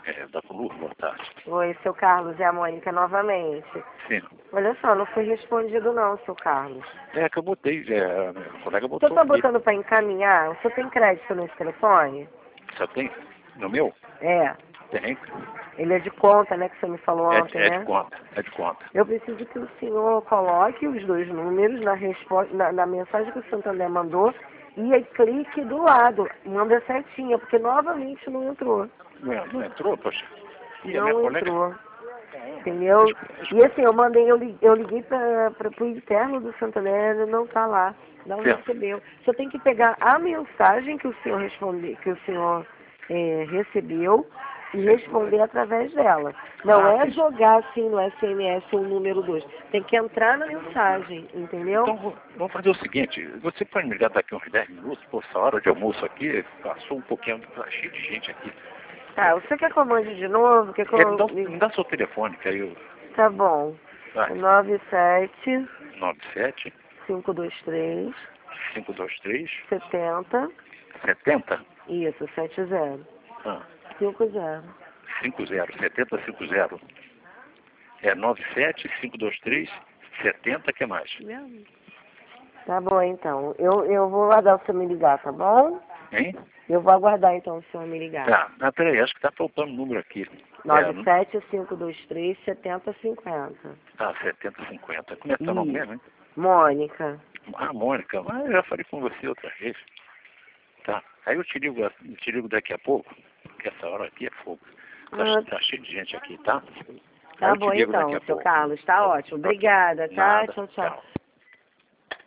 Da Blue, boa tarde. Oi, seu Carlos, é a Mônica novamente. Sim. Olha só, não foi respondido não, seu Carlos. É que eu botei, a colega O botou senhor tá aqui. botando para encaminhar? O senhor tem crédito nesse telefone? Só tem? No meu? É. Tem. Ele é de conta, né, que o senhor me falou ontem, É né? de conta, é de conta. Eu preciso que o senhor coloque os dois números na, na mensagem que o Santander mandou e aí clique do lado, manda setinha, porque novamente não entrou. Não entrou, poxa? E a minha Não colega... entrou. Entendeu? E assim, eu liguei para o interno do Santander, ele não tá lá, não Certo. recebeu. Você tem que pegar a mensagem que o senhor que o senhor recebeu e responder através dela. Não é sim. jogar assim no SMS o número 2. Tem que entrar na mensagem, entendeu? Então, vamos fazer o seguinte, você pode me ligar daqui uns 10 minutos, por essa hora de almoço aqui, passou um pouquinho, tá cheio de gente aqui. Tá, você quer que eu mande de novo? Quer que eu... Me dá seu telefone, que aí eu... Tá bom. Vai. 97 97 523 523 70. 70 Isso, 70. ah, 50. 50 é 97 523 70, que mais? Tá bom, então. Eu vou aguardar o senhor me ligar, tá bom? Hein? Eu vou aguardar, então, o senhor me ligar. Tá, peraí, acho que tá faltando um número aqui. 97523 7050. 7050. Como é que tá o nome mesmo, hein? Mônica. Ah, Mônica, mas eu já falei com você outra vez. Tá, aí eu te ligo daqui a pouco, porque essa hora aqui é fogo. Tá cheio de gente aqui, tá? Tá bom, então, seu Carlos. Tá ótimo. Obrigada, tá? Nada, Tchau, tchau.